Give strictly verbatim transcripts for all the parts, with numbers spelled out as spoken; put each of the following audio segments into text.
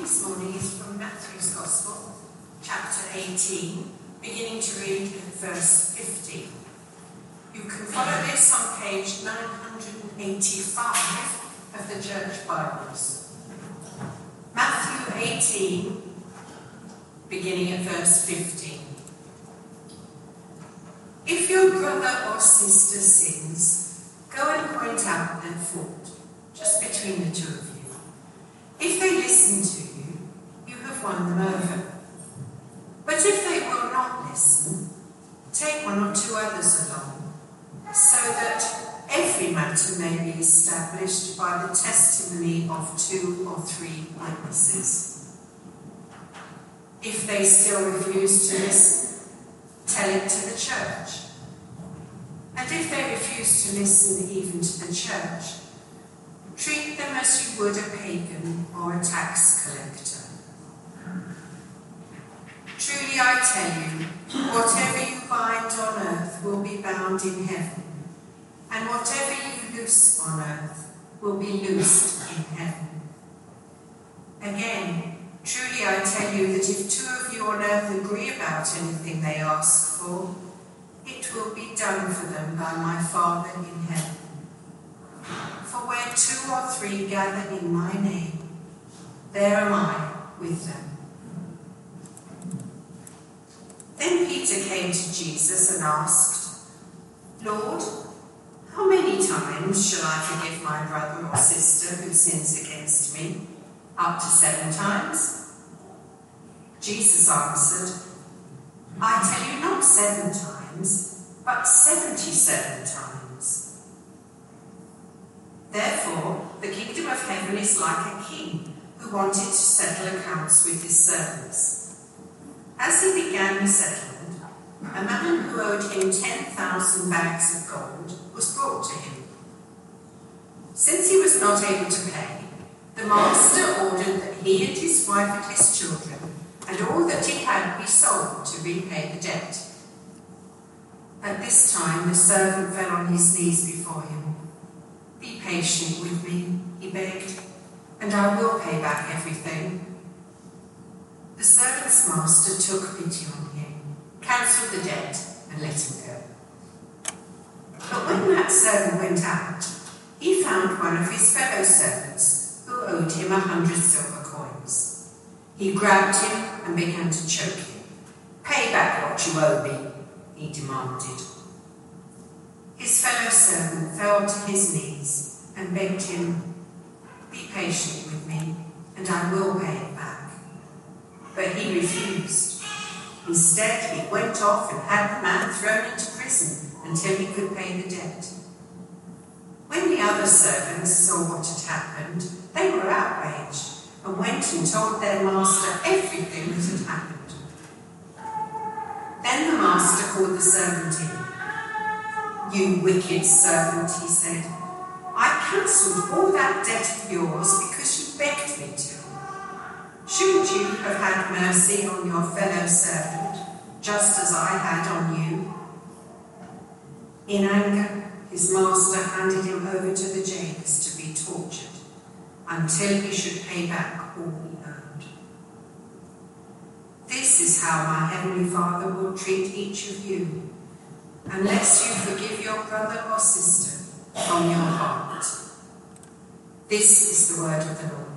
this morning is from Matthew's Gospel, chapter eighteen, beginning to read at verse fifty. You can follow this on page nine hundred eighty-five of the Church Bibles. Matthew eighteen, beginning at verse fifty. If your brother or sister sins, go and point out their fault, just between the two of you. If they listen to you, you have won them over. But if they will not listen, take one or two others along, so that every matter may be established by the testimony of two or three witnesses. If they still refuse to listen, tell it to the church. And if they refuse to listen even to the church, treat them as you would a pagan or a tax collector. Truly I tell you, whatever you bind on earth will be bound in heaven, and whatever you loose on earth will be loosed in heaven. Again, truly I tell you that if two of you on earth agree about anything they ask for, it will be done for them by my Father in heaven. For where two or three gather in my name, there am I with them. Then Peter came to Jesus and asked, Lord, how many times shall I forgive my brother or sister who sins against me? Up to seven times? Jesus answered, I tell you not seven times, but seventy-seven times. Therefore, the kingdom of heaven is like a king who wanted to settle accounts with his servants. As he began the settlement, a man who owed him ten thousand bags of gold was brought to him. Since he was not able to pay, the master ordered that he and his wife and his children and all that he had be sold to repay the debt. At this time, the servant fell on his knees before him. Be patient with me, he begged, and I will pay back everything. The servant's master took pity on him, cancelled the debt, and let him go. But when that servant went out, he found one of his fellow servants who owed him a hundred silver coins. He grabbed him and began to choke him. Pay back what you owe me, he demanded. His fellow servant fell to his knees and begged him, be patient with me, and I will pay it back. But he refused. Instead, he went off and had the man thrown into prison until he could pay the debt. When the other servants saw what had happened, they were outraged and went and told their master everything that had happened. Then the master called the servant in. You wicked servant, he said, I cancelled all that debt of yours because you begged me to. Shouldn't you have had mercy on your fellow servant, just as I had on you? In anger, his master handed him over to the jailers to be tortured until he should pay back all he owed. This is how my heavenly Father will treat each of you, unless you forgive your brother or sister from your heart. This is the word of the Lord.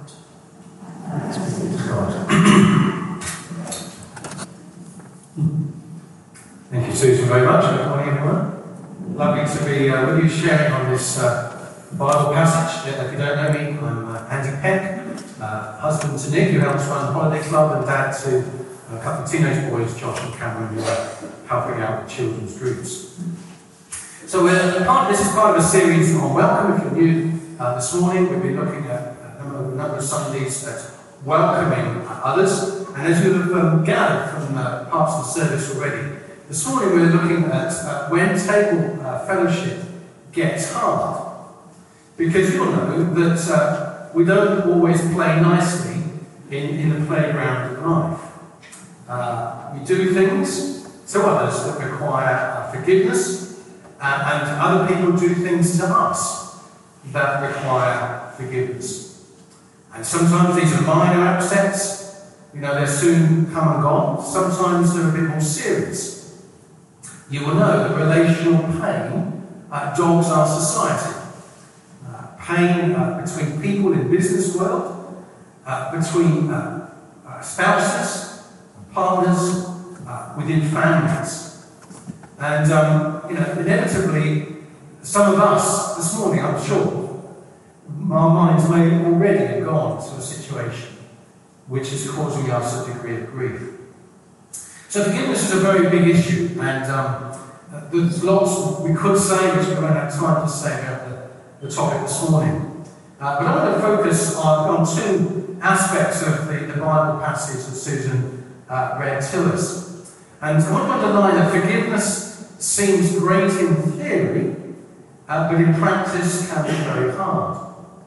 Thank you, Susan, very much. Good morning, everyone. Lovely to be uh, with you sharing on this uh, Bible passage. Uh, if you don't know me, I'm uh, Andy Peck, uh, husband to Nick, who helps run the Holiday Club, and dad to a couple of teenage boys, Josh and Cameron, who are helping out with children's groups. So we're part, this is part of a series on welcome. If you're new uh, this morning, we'll be looking at a number, a number of Sundays at welcoming others. And as you have um, gathered from uh, parts of the service already, this morning we're looking at uh, when table uh, fellowship gets hard. Because you'll know that uh, we don't always play nicely in, in the playground of life. Uh, we do things to others that require uh, forgiveness, uh, and other people do things to us that require forgiveness. And sometimes these are minor upsets, you know, they're soon come and gone. Sometimes they're a bit more serious. You will know that relational pain uh, dogs our society. Uh, pain uh, between people in the business world, uh, between uh, uh, spouses, partners, uh, within families. And, um, you know, inevitably, some of us this morning, I'm sure, our minds may already have gone to a situation which is causing us a degree of grief. So forgiveness is a very big issue, and um, there's lots we could say, which we won't have time to say about the, the topic this morning. Uh, but I'm going to focus on, on two aspects of the, the Bible passage that Susan uh, read to us. And I want to underline that forgiveness seems great in theory, uh, but in practice can be very hard.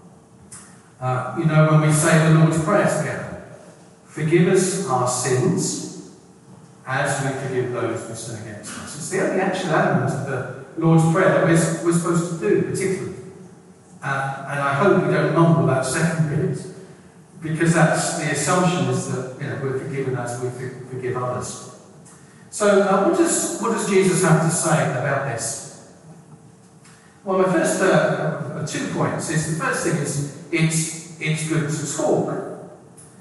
Uh, you know, when we say the Lord's Prayer together, forgive us our sins as we forgive those who sin against us. It's the only actual element of the Lord's Prayer that we're, we're supposed to do, particularly. Uh, and I hope we don't mumble that second bit, because that's the assumption is that, you know, we're forgiven as we forgive others. So, uh, what does what does Jesus have to say about this? Well, my first uh, two points is the first thing is it's it's good to talk,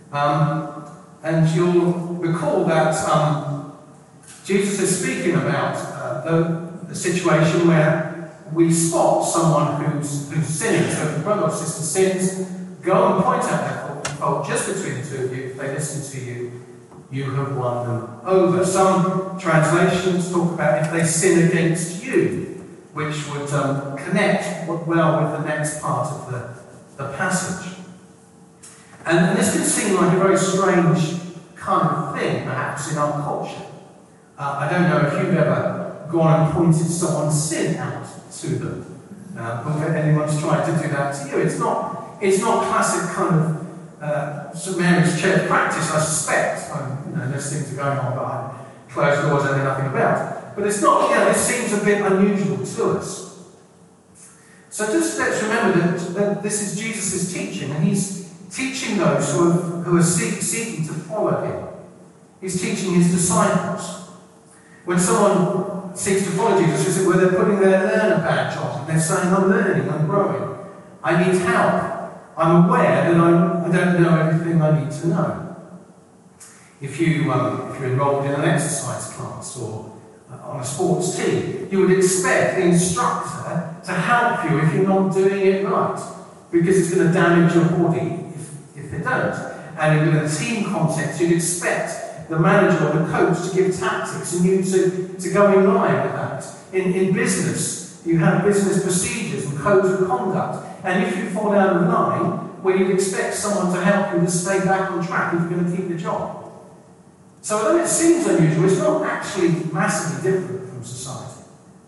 um, and you'll recall that um, Jesus is speaking about uh, the, the situation where we spot someone who's who's sinning. So if a brother or sister sins, go and point out their fault just between the two of you. If they listen to you, you have won them over. Some translations talk about if they sin against you, which would um, connect well with the next part of the, the passage. And, and this can seem like a very strange kind of thing, perhaps, in our culture. Uh, I don't know if you've ever gone and pointed someone's sin out to them, uh, or if anyone's tried to do that to you. It's not, it's not classic kind of uh, Saint Mary's Church practice, I suspect. Um, you know, those things are going on behind closed doors I know nothing about. But it's not, you know, this seems a bit unusual to us. So just let's remember that, that this is Jesus' teaching, and he's teaching those who are, who are seek, seeking to follow him. He's teaching his disciples. When someone seeks to follow Jesus, it's where they're putting their learner badge on, and they're saying, I'm learning, I'm growing, I need help. I'm aware that I'm, I don't know everything I need to know. If, you, um, if you're enrolled in an exercise class or uh, on a sports team, you would expect the instructor to help you if you're not doing it right, because it's going to damage your body if, if they don't. And in a team context, you'd expect the manager or the coach to give tactics and you to, to go in line with that. In, in business, you have business procedures and codes of conduct. And if you fall out of line, well, you'd expect someone to help you to stay back on track if you're going to keep the job. So although it seems unusual, it's not actually massively different from society.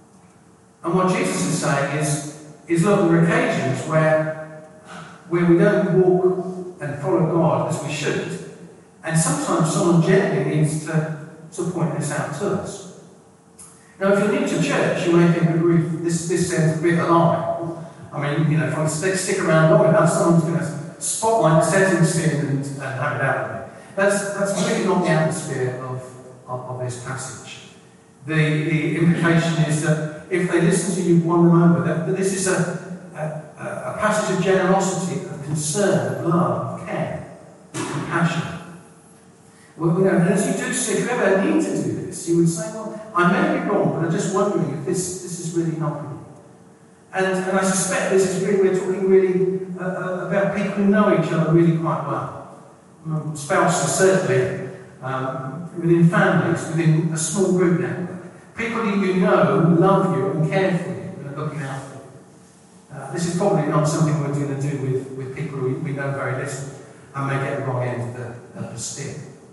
And what Jesus is saying is, is look, there are occasions where, where we don't walk and follow God as we should. And sometimes someone gently needs to, to point this out to us. Now, if you're new to church, you may think, this, this sounds a bit alarming. I mean, you know, if I stick, stick around long enough, someone's going to spotlight setting sin and, and have it out of me. That's, that's really not the atmosphere of, of, of this passage. The, the implication is that if they listen to you, you've won them over. That, that this is a, a, a passage of generosity, of concern, of love, of care, of compassion. Well, you know, and as you do so, if you ever need to do this, you would say, well, I may be wrong, but I'm just wondering if this, this is really helping you. And, and I suspect this is really, we're talking really uh, uh, about people who know each other really quite well. Um, spouses, certainly, um, within families, within a small group network. People who you know who love you and care for you and are looking out for you. Uh, this is probably not something we're going to do with, with people who we know very little and may get the wrong end of the, of the stick.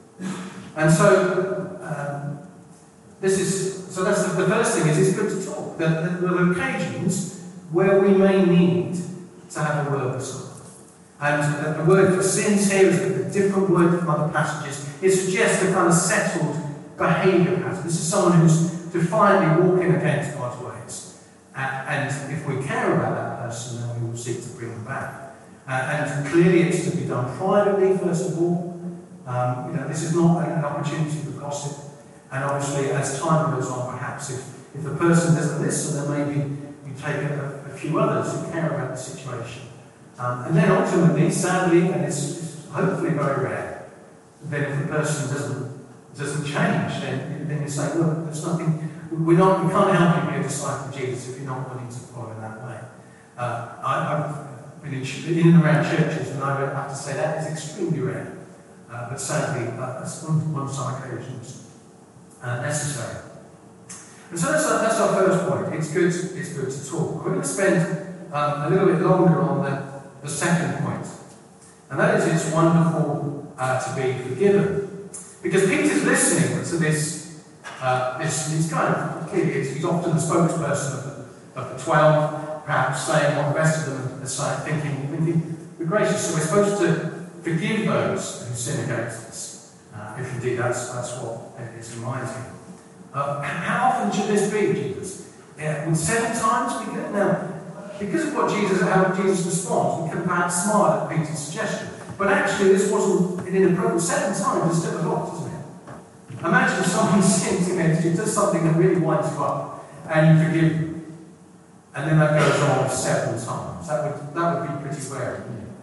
And so, um, this is, so that's the, the first thing is it's good to talk. There, there are occasions where we may need to have a word with someone. And uh, the word for sins here is a different word from other passages. It suggests a kind of settled behaviour pattern. This is someone who's defiantly walking against God's ways. Uh, and if we care about that person, then we will seek to bring them back. Uh, and clearly it's to be done privately, first of all. Um, you know, this is not an opportunity for gossip. And obviously, as time goes on, perhaps if, if the person doesn't listen, then maybe you take a, a few others who care about the situation. Um, and then ultimately, sadly, and it's, it's hopefully very rare, then if the person doesn't doesn't change, then, then you say, look, there's nothing, we're not, we can't help you be a disciple of Jesus if you're not willing to follow in that way. Uh, I, I've been in, in and around churches, and I have to say that is extremely rare. Uh, but sadly, uh, on, on some occasions, uh, necessary. And so that's our, that's our first point. It's good, it's good to talk. We're going to spend um, a little bit longer on the, the second point. And that is, it's wonderful uh, to be forgiven. Because Peter's listening to this, uh, this he's kind of, clearly, he's often the spokesperson of the, of the twelve, perhaps saying what the rest of them are saying, thinking, thinking, we're gracious, so we're supposed to forgive those who sin against us, uh, if indeed that's, that's what is in mind here. Uh, how often should this be, Jesus? Yeah, would seven times be good? Now, because of what Jesus, how Jesus responds, we can perhaps smile at Peter's suggestion. But actually, this wasn't an inappropriate. Seven times is still a lot, isn't it? Imagine if someone sins against you, does something that really winds you up, and you forgive them. And then that goes on seven times. That would, that would be pretty rare, wouldn't it?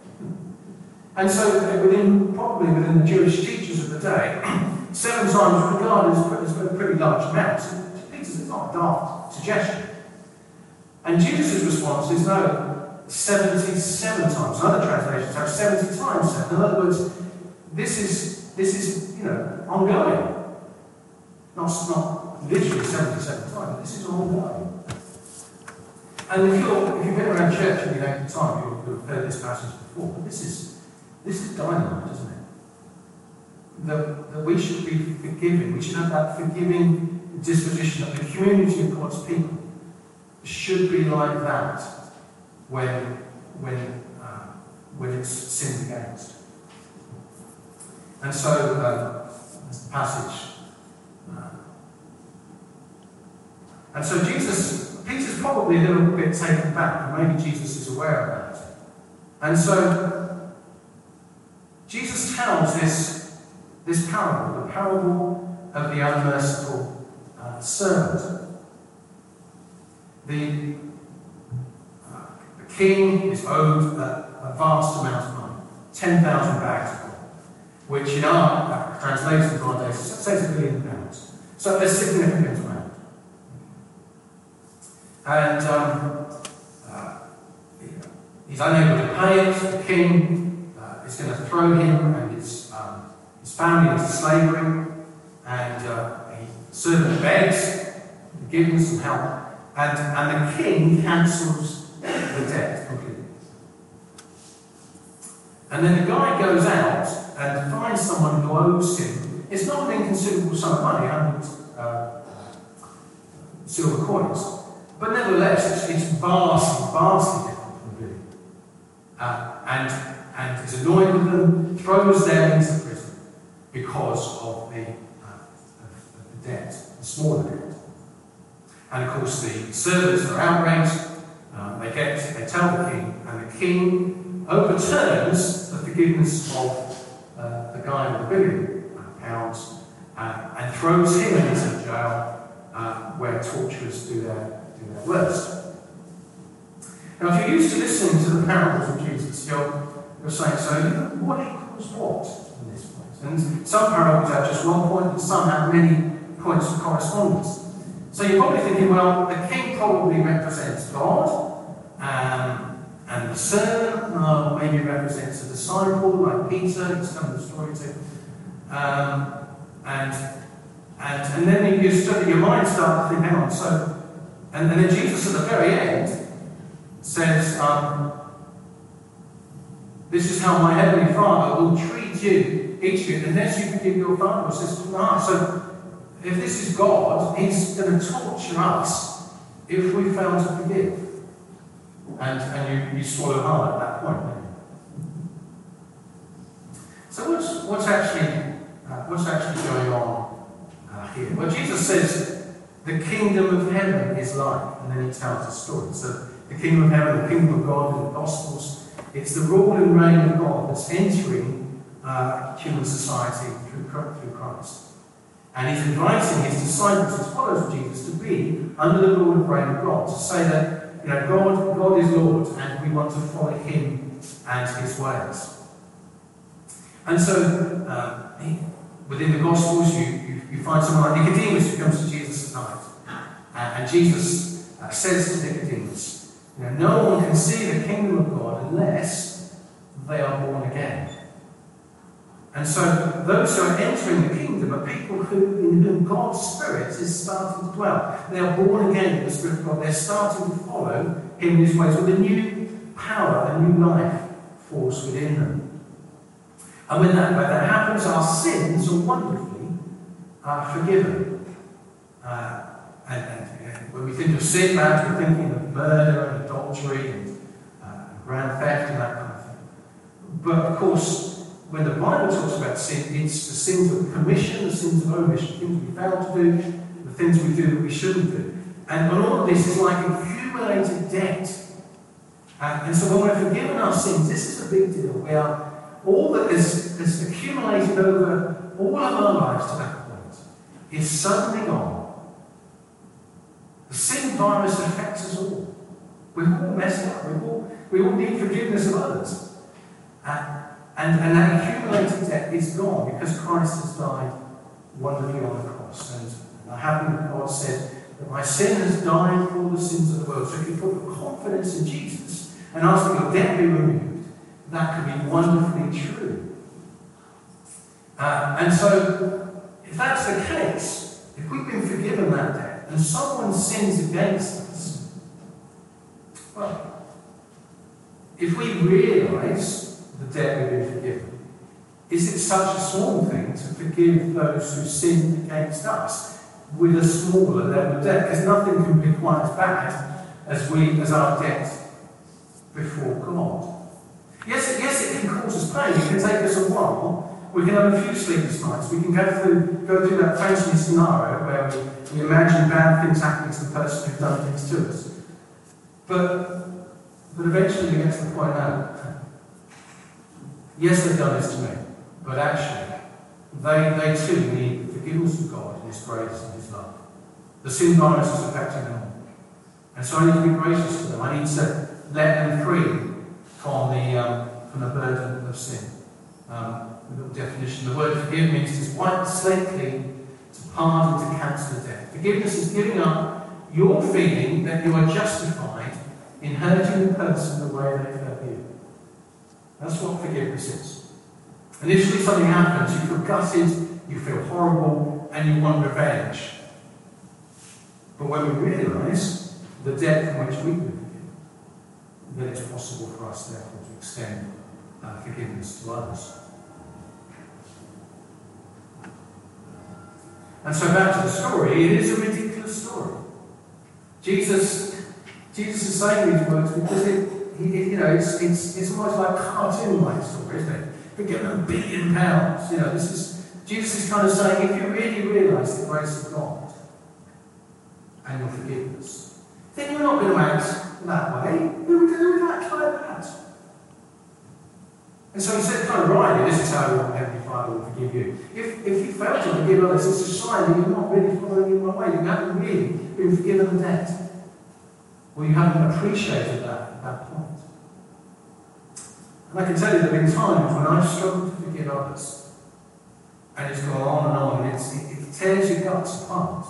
And so, within, probably within the Jewish teachers of the day, seven times was regarded as a pretty large amount. So Peter's is not a daft suggestion. And Jesus' response is no, seventy-seven times. Other translations have seventy times seven. In other words, this is this is you know ongoing. Not not literally seventy-seven times, but this is ongoing. And if you're if you've been around church any length of time, you'll, you'll have heard this passage before. But this is this is dynamite, isn't it? That, that we should be forgiving. We should have that forgiving disposition. That the community of God's people should be like that when when uh, when it's sinned against. And so uh, this passage. Uh, and so Jesus, Peter's probably a little bit taken back, and maybe Jesus is aware of that. And so Jesus tells this this parable, the parable of the unmerciful uh, servant. The, uh, the king is owed a, a vast amount of money, ten thousand bags of gold, which in our uh, translation of our days says a billion pounds. So a significant amount. And um, uh, he's unable to pay it. The king uh, is going to throw him and his, um, his family into slavery. And uh, he servant begs forgiveness and help. And, and the king cancels the debt completely. And then the guy goes out and finds someone who owes him. It's not an inconsiderable sum of money, one hundred uh, silver coins. But nevertheless, it's, it's vastly, vastly different from a billion. Uh, and, and is annoyed with them, throws them into prison because of the, uh, of, of the debt, the smaller debt. And of course, the servants are outraged. Uh, they get, they tell the king, and the king overturns the forgiveness of uh, the guy with the billion pounds uh, and throws him into jail, uh, where torturers do their do their worst. Now, if you're used to listening to the parables of Jesus, you're you're saying, so what equals what in this place? And some parables have just one point, and some have many points of correspondence. So you're probably thinking, well, the king probably represents God, um, and the servant uh, maybe represents a disciple like Peter, he's telling the story to. Um, and, and, and then you start, your mind starts to think, hang on, so, and, and then Jesus at the very end says, um, this is how my heavenly Father will treat you, each of you, unless you forgive your father or sister. Ah, so, if this is God, he's going to torture us if we fail to forgive. And, and you, you swallow hard at that point, don't you? So what's, what's, actually, uh, what's actually going on uh, here? Well, Jesus says the kingdom of heaven is like, and then he tells a story. So the kingdom of heaven, the kingdom of God in the Gospels It's the rule and reign of God that's entering uh, human society through, through Christ. And he's inviting his disciples, his followers of Jesus, to be under the rule and reign of God, to say that, you know, God, God is Lord, and we want to follow him and his ways. And so, uh, he, within the Gospels, you, you, you find someone like Nicodemus who comes to Jesus at night. Uh, and Jesus uh, says to Nicodemus, you know, no one can see the kingdom of God unless they are born again. And so those who are entering the kingdom are people who, in whom God's Spirit is starting to dwell. They are born again in the Spirit of God. They're starting to follow him in his ways with a new power, a new life force within them. And when that, when that happens, our sins are wonderfully uh, forgiven. Uh, and, and, and when we think of sin, perhaps we're thinking of murder and adultery and uh, grand theft and that kind of thing. But of course, when the Bible talks about sin, it's the sins of commission, the sins of omission, things we fail to do, the things we do that we shouldn't do. And all of this is like accumulated debt. Uh, and so when we're forgiven our sins, this is a big deal. We are all that is, is accumulated over all of our lives to that point is suddenly gone. The sin virus affects us all. We've all messed up. We've all, we all need forgiveness of others. Uh, and, and that accumulated debt is gone because Christ has died wonderfully on the cross. And the happened that God said that my sin has died for all the sins of the world. So if you put your confidence in Jesus and ask that your debt be removed, that could be wonderfully true. Uh, and so, if that's the case, if we've been forgiven that debt, and someone sins against us, well, if we realise the debt we've been forgiven, is it such a small thing to forgive those who sin against us with a smaller level of debt? Because nothing can be quite as bad as we as our debt before God. Yes, yes, it can cause us pain. It can take us a while. We can have a few sleepless nights. We can go through go through that fantasy scenario where we, we imagine bad things happening to the person who's done things to us. But but eventually we get to the point now. Yes, they've done this to me, but actually they they too need the forgiveness of God and His grace and His love. The sin virus is affecting them all, and so I need to be gracious to them. I need to let them free from the um, from the burden of sin. Um, a little definition: the word forgive means to wipe the slate clean, to pardon, to cancel the debt. Forgiveness is giving up your feeling that you are justified in hurting the person the way they hurt you. That's what forgiveness is. Initially, something happens, you feel gutted, you feel horrible, and you want revenge. But when we realise the debt from which we've been forgiven, then it's possible for us, therefore, to extend uh, forgiveness to others. And so back to the story, it is a ridiculous story. Jesus, Jesus is saying these words because it, he, you know, it's, it's, it's almost like a cartoon-like story, isn't it? Forgiven a billion pounds. You know, this is Jesus is kind of saying, if you really realise the grace of God and your forgiveness, then you're not going to act that way. You're going to act like that. And so he said, kind of rightly, this is how your Heavenly Father will forgive you. If, if you fail to forgive others, it's a sign that you're not really following in my way. You haven't really been forgiven the debt. Or you haven't appreciated that at that point. And I can tell you there have been times when I've struggled to forgive others. And it's gone on and on, and it's, it, it tears your guts apart.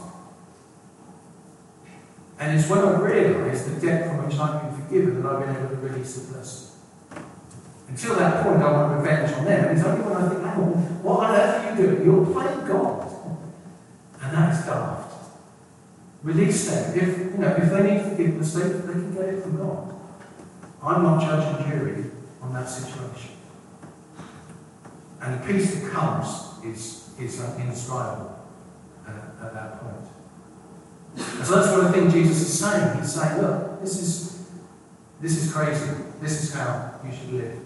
And it's when I realise the debt from which I've been forgiven that I've been able to release the person. Until that point, I want revenge on them. And it's only when I think, hang on, what on earth are you doing? You're playing God. And that's daft. Release them. If, you know, if they need forgiveness, they, they can get it from God. I'm not judge and jury on that situation. And the peace that comes is, is uh, indescribable uh, at that point. And so that's what I think Jesus is saying. He's saying, look, this is, this is crazy. This is how you should live.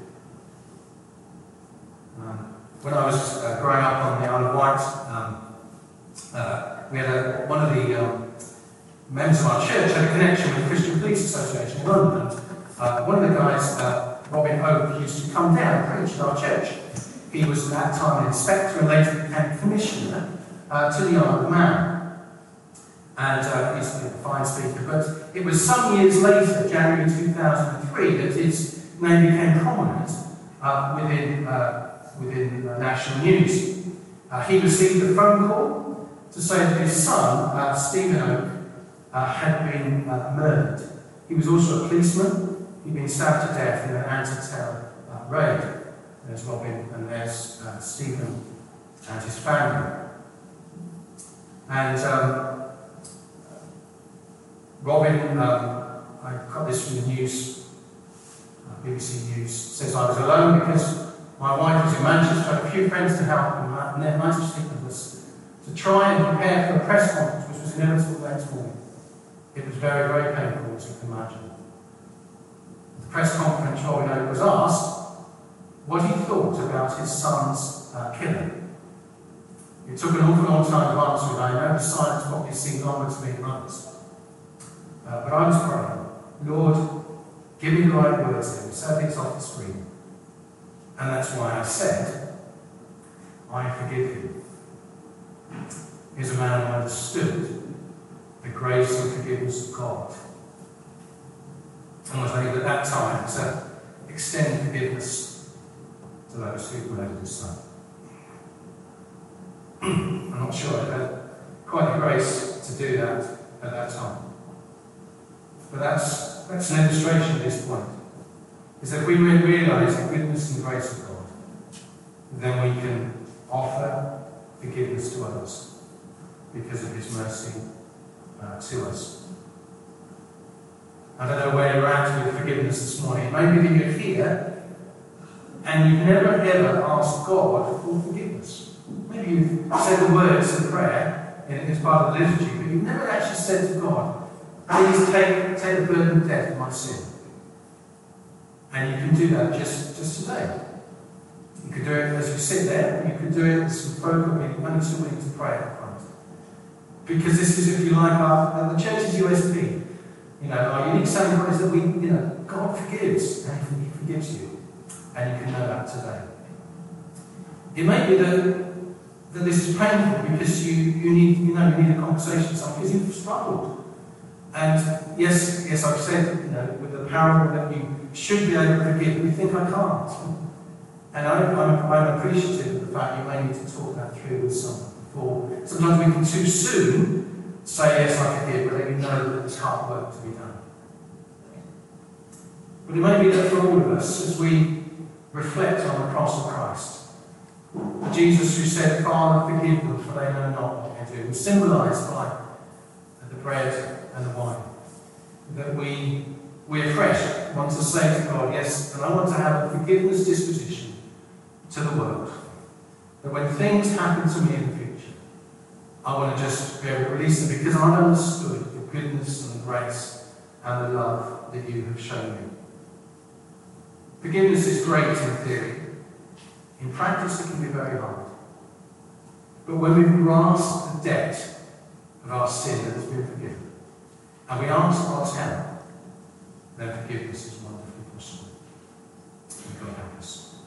Um, when I was uh, growing up on the Isle of Wight, um, uh, we had a, one of the um, members of our church had a connection with the Christian Police Association in London. And, uh, one of the guys uh, Robin Oak used to come down and preach at our church. He was at that time an inspector and later became commissioner uh, to the Isle of Man. And uh, he's a fine speaker. But it was some years later, January two thousand three, that his name became prominent uh, within, uh, within uh, national news. Uh, he received a phone call to say that his son, uh, Stephen Oak, uh, had been uh, murdered. He was also a policeman. He'd been stabbed to death in an anti-terror uh, raid. There's Robin and there's uh, Stephen and his family. And um, Robin, um, I got this from the news, uh, B B C News, says I was alone because my wife was in Manchester, I had a few friends to help, and their night of sleeplessness to try and prepare for a press conference which was inevitable the next morning. It was very, very painful, as you can imagine. At the press conference, Robin Oak was asked what he thought about his son's uh, killing. It took an awful long time to answer it. I know the silence probably seemed longer to me than others. Uh, but I was praying, Lord, give me the right words here. So it's off the screen. And that's why I said, I forgive you. Here's a man who understood the grace and forgiveness of God, and was able at that time to extend forgiveness to those who murdered his son. I'm not sure I had quite the grace to do that at that time. But that's, that's an illustration of this point. Is that if we realise the goodness and grace of God, then we can offer forgiveness to others because of his mercy uh, to us. I don't know where you're at with forgiveness this morning. It may be that you're here and you've never ever asked God for forgiveness. Maybe you've said the words of prayer as part of the liturgy, but you've never actually said to God, please take, take the burden of death of my sin. And you can do that just, just today. You could do it as you sit there, you could do it as some folk are only too willing to pray up front. Because this is, if you like, our, the church's U S P. You know, our unique selling point is that we, you know, God forgives, and he forgives you. And you can know that today. It may be that, that this is painful because you, you need, you know, you need a conversation with someone because you've struggled. And yes, yes, I've said, you know, with the parable that you should be able to forgive, we think I can't. And I, I'm, I'm appreciative of the fact you may need to talk that through with someone before. Sometimes we can too soon say, yes, I forgive, but then you know that there's hard work to be done. But it may be that for all of us, as we reflect on the cross of Christ, Jesus who said, Father, forgive them, for they know not what they do, was symbolised by the bread and the wine. That we, we afresh want to say to God, yes, and I want to have a forgiveness disposition to the world. That when things happen to me in the future, I want to just be able to release them because I've understood the goodness and the grace and the love that you have shown me. Forgiveness is great in theory. In practice, it can be very hard. But when we grasp the debt of our sin that has been forgiven, and we ask God's help, then forgiveness is wonderfully possible. May God help us.